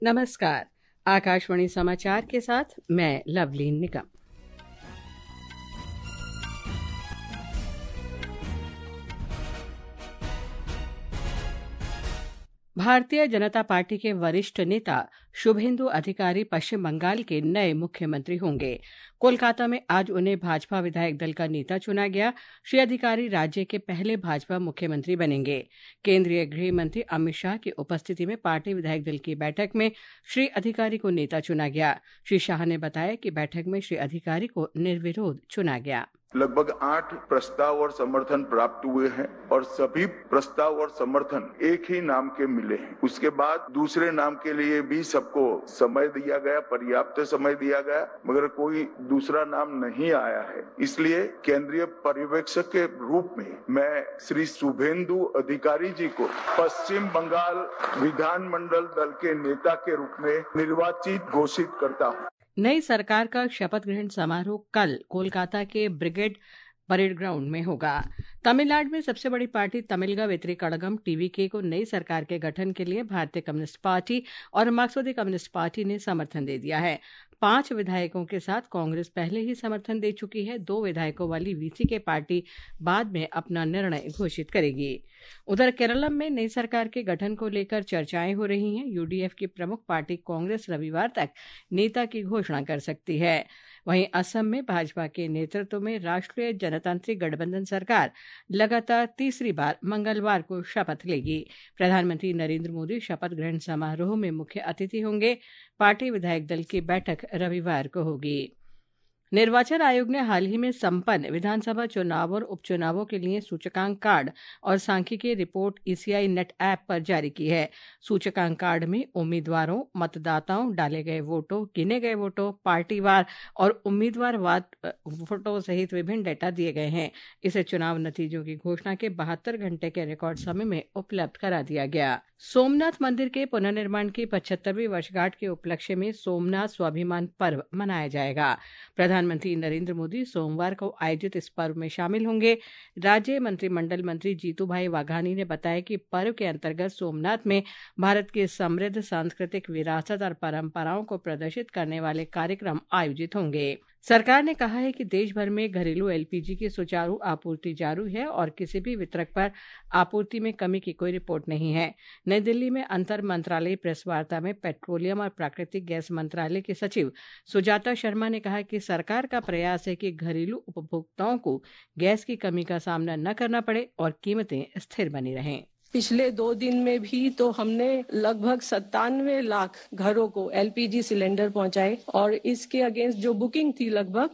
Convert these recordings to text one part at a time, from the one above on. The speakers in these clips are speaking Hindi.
नमस्कार। आकाशवाणी समाचार के साथ मैं लवलीन निकम। भारतीय जनता पार्टी के वरिष्ठ नेता शुभेंदु अधिकारी पश्चिम बंगाल के नए मुख्यमंत्री होंगे। कोलकाता में आज उन्हें भाजपा विधायक दल का नेता चुना गया। श्री अधिकारी राज्य के पहले भाजपा मुख्यमंत्री बनेंगे। केंद्रीय गृह मंत्री अमित शाह की उपस्थिति में पार्टी विधायक दल की बैठक में श्री अधिकारी को नेता चुना गया। श्री शाह ने बताया कि बैठक में श्री अधिकारी को निर्विरोध चुना गया। लगभग 8 प्रस्ताव और समर्थन प्राप्त हुए हैं और सभी प्रस्ताव और समर्थन एक ही नाम के मिले हैं। उसके बाद दूसरे नाम के लिए भी सबको समय दिया गया, पर्याप्त समय दिया गया, मगर कोई दूसरा नाम नहीं आया है। इसलिए केंद्रीय पर्यवेक्षक के रूप में मैं श्री शुभेंदु अधिकारी जी को पश्चिम बंगाल विधानमंडल दल के नेता के रूप में निर्वाचित घोषित करता हूँ। नई सरकार का शपथ ग्रहण समारोह कल कोलकाता के ब्रिगेड परेड ग्राउंड में होगा। तमिलनाडु में सबसे बड़ी पार्टी तमिलगा वेत्री कड़गम टीवीके को नई सरकार के गठन के लिए भारतीय कम्युनिस्ट पार्टी और मार्क्सवादी कम्युनिस्ट पार्टी ने समर्थन दे दिया है। 5 विधायकों के साथ कांग्रेस पहले ही समर्थन दे चुकी है। 2 विधायकों वाली वीसीके पार्टी बाद में अपना निर्णय घोषित करेगी। उधर केरलम में नई सरकार के गठन को लेकर चर्चाएं हो रही हैं। यूडीएफ की प्रमुख पार्टी कांग्रेस रविवार तक नेता की घोषणा कर सकती है। वहीं असम में भाजपा के नेतृत्व में राष्ट्रीय जनतांत्रिक गठबंधन सरकार लगातार तीसरी बार मंगलवार को शपथ लेगी। प्रधानमंत्री नरेंद्र मोदी शपथ ग्रहण समारोह में मुख्य अतिथि होंगे। पार्टी विधायक दल की बैठक रविवार को होगी। निर्वाचन आयोग ने हाल ही में संपन्न विधानसभा चुनाव और उपचुनावों के लिए सूचकांक कार्ड और सांख्यिकीय रिपोर्ट ईसीआई नेट ऐप पर जारी की है। सूचकांक कार्ड में उम्मीदवारों, मतदाताओं, डाले गए वोटों, गिने गए वोटों, पार्टीवार और उम्मीदवारवाद वोटों सहित विभिन्न डेटा दिए गए हैं। इसे चुनाव नतीजों की घोषणा के 72 घंटे के रिकॉर्ड समय में उपलब्ध करा दिया गया। सोमनाथ मंदिर के पुनर्निर्माण की 75वीं वर्षगांठ के उपलक्ष्य में सोमनाथ स्वाभिमान पर्व मनाया जाएगा। प्रधानमंत्री नरेंद्र मोदी सोमवार को आयोजित इस पर्व में शामिल होंगे। राज्य मंत्रिमंडल मंत्री जीतूभाई वाघानी ने बताया कि पर्व के अंतर्गत सोमनाथ में भारत की समृद्ध सांस्कृतिक विरासत और परंपराओं को प्रदर्शित करने वाले कार्यक्रम आयोजित होंगे। सरकार ने कहा है कि देश भर में घरेलू एलपीजी की सुचारू आपूर्ति जारी है और किसी भी वितरक पर आपूर्ति में कमी की कोई रिपोर्ट नहीं है। नई दिल्ली में अंतर मंत्रालयी प्रेस वार्ता में पेट्रोलियम और प्राकृतिक गैस मंत्रालय के सचिव सुजाता शर्मा ने कहा कि सरकार का प्रयास है कि घरेलू उपभोक्ताओं को गैस की कमी का सामना न करना पड़े और कीमतें स्थिर बनी रहें। पिछले 2 दिन में भी तो हमने लगभग 97 लाख घरों को एलपीजी सिलेंडर पहुंचाए और इसके अगेंस्ट जो बुकिंग थी लगभग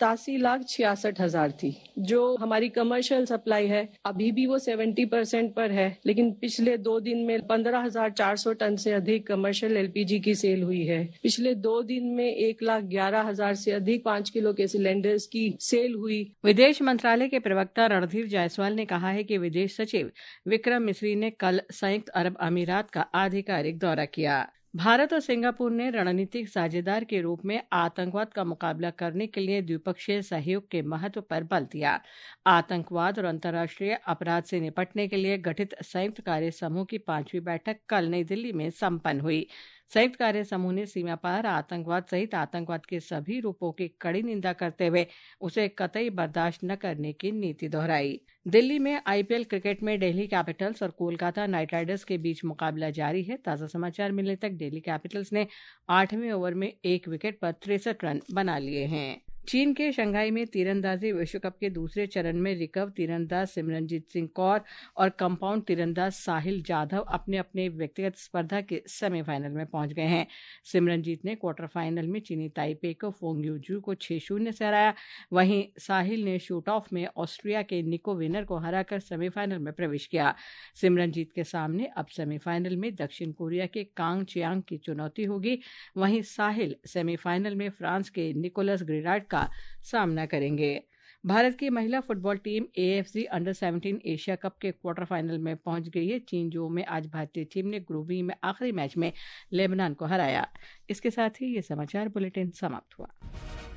87,66,000 थी। जो हमारी कमर्शियल सप्लाई है अभी भी वो 70% पर है, लेकिन पिछले 2 दिन में 15,400 टन से अधिक कमर्शियल एलपीजी की सेल हुई है। पिछले 2 दिन में 1,11,000 से अधिक 5 किलो के सिलेंडर्स की सेल हुई। विदेश मंत्रालय के प्रवक्ता रणधीर जायसवाल ने कहा है कि विदेश सचिव विक्रम मिस्री ने कल संयुक्त अरब अमीरात का आधिकारिक दौरा किया। भारत और सिंगापुर ने रणनीतिक साझेदार के रूप में आतंकवाद का मुकाबला करने के लिए द्विपक्षीय सहयोग के महत्व पर बल दिया। आतंकवाद और अंतर्राष्ट्रीय अपराध से निपटने के लिए गठित संयुक्त कार्य समूह की 5वीं बैठक कल नई दिल्ली में संपन्न हुई। संयुक्त कार्य समूह ने सीमा पार आतंकवाद सहित आतंकवाद के सभी रूपों की कड़ी निंदा करते हुए उसे कतई बर्दाश्त न करने की नीति दोहराई। दिल्ली में आईपीएल क्रिकेट में दिल्ली कैपिटल्स और कोलकाता नाइट राइडर्स के बीच मुकाबला जारी है। ताजा समाचार मिलने तक दिल्ली कैपिटल्स ने 8वें ओवर में 1 विकेट पर 63 रन बना लिए हैं। चीन के शंघाई में तीरंदाजी विश्व कप के दूसरे चरण में रिकर्व तीरंदाज सिमरनजीत सिंह कौर और कंपाउंड तीरंदाज साहिल जाधव अपने अपने व्यक्तिगत स्पर्धा के सेमीफाइनल में पहुंच गए हैं। सिमरनजीत ने क्वार्टर फाइनल में चीनी ताइपे को फोंग यूजू को 6-0 से हराया। वहीं साहिल ने शूट ऑफ में ऑस्ट्रिया के निको विनर को हराकर सेमीफाइनल में प्रवेश किया। सिमरनजीत के सामने अब सेमीफाइनल में दक्षिण कोरिया के कांग चियांग की चुनौती होगी। वहीं साहिल सेमीफाइनल में फ्रांस के निकोलस ग्रेरार्ड का सामना करेंगे। भारत की महिला football team AFC under 17 Asia cup के क्वार्टर फाइनल में पहुंच गई है। चीनजो में आज भारतीय टीम ने ग्रुप बी में आखिरी मैच में लेबनान को हराया। इसके साथ ही ये समाचार बुलेटिन समाप्त हुआ।